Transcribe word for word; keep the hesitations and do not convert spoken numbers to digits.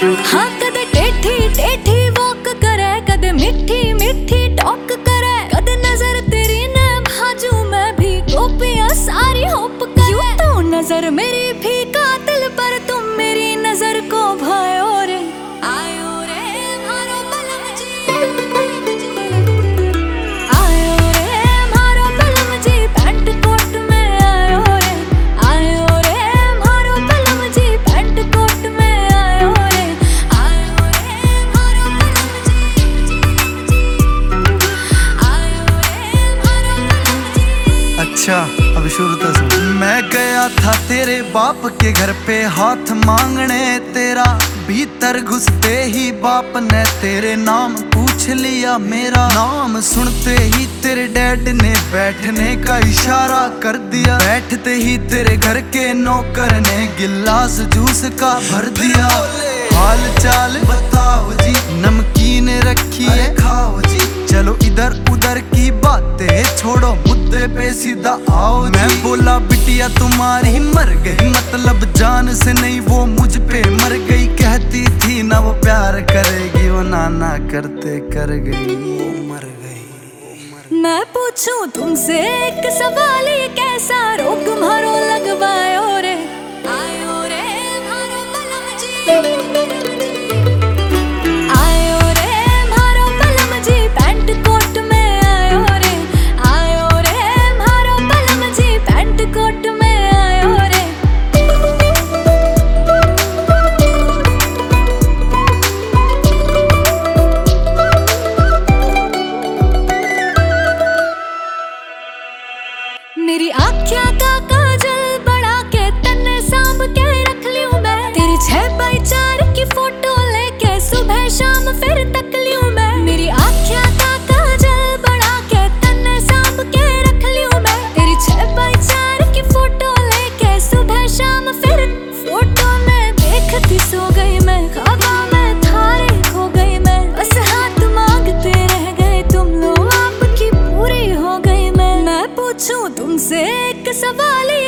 हाँ कदे टेठी टेठी वॉक करे, कदे मिठी मिठी टॉक करे, कदे नजर तेरी ने भाजू मैं भी गोपियां सारी होप करे। यूं तो नजर मेरी भी कातिल पर तुम मेरी नजर को भायो रे। आयो रे मारो बलम जी, आयो रे मारो बलम जी, पैंट कोट में आयो रे। आयो रे मारो बलम जी, पैंट कोट में आयो रे। आयो रे मारो बलम जी, आयो रे मारो बलम जी। अच्छा अब शुरू तो सुन। मैं गया था तेरे बाप के घर पे हाथ मांगने तेरा, भीतर घुसते ही बाप ने तेरे नाम पूछ लिया मेरा। नाम सुनते ही तेरे डैड ने बैठने का इशारा कर दिया, बैठते ही तेरे घर के नौकर ने गिलास जूस का भर दिया। हाल चाल बताओ जी, नमकीन रखी है खाओ जी, चलो इधर उधर की बातें छोड़ो मुद्दे पे सीधा आओ जी। मैं बोला बिटिया तुम्हारी मर गई, मतलब जान से नहीं वो मुझ पे मर गई। कहती थी ना वो प्यार करेगी, वो नाना करते कर गई, वो मर गई। मैं पूछूं तुमसे एक सवाल, ये कैसा रोग मारो लगवायो रे। आयो रे मारो बलम जी, आयो रे मारो बलम जी, पैंट कोट में आयो रे। आयो रे मारो बलम जी, पैंट कोट में आयो रे। मेरी आँखिया का काजल बढ़ा के तन्ने सांभ के रख लियूं मैं, तेरी छह बाई चार की फोटो लेके सुबह शाम फिर तक लियूं मैं। मेरी आँखिया का काजल बढ़ा के तन्ने सांभ के रख लियूं मैं, तेरी छह बाई चार की फोटो लेके सुबह शाम फिर। फोटो में देखती सो गई मैं, ख्वाबों में थारे खो गई मैं, बस हाथ मांगते रह गए तुम लोग, आपकी पूरी हो गई मैं। मैं पूछूं तुमसे एक सवाल,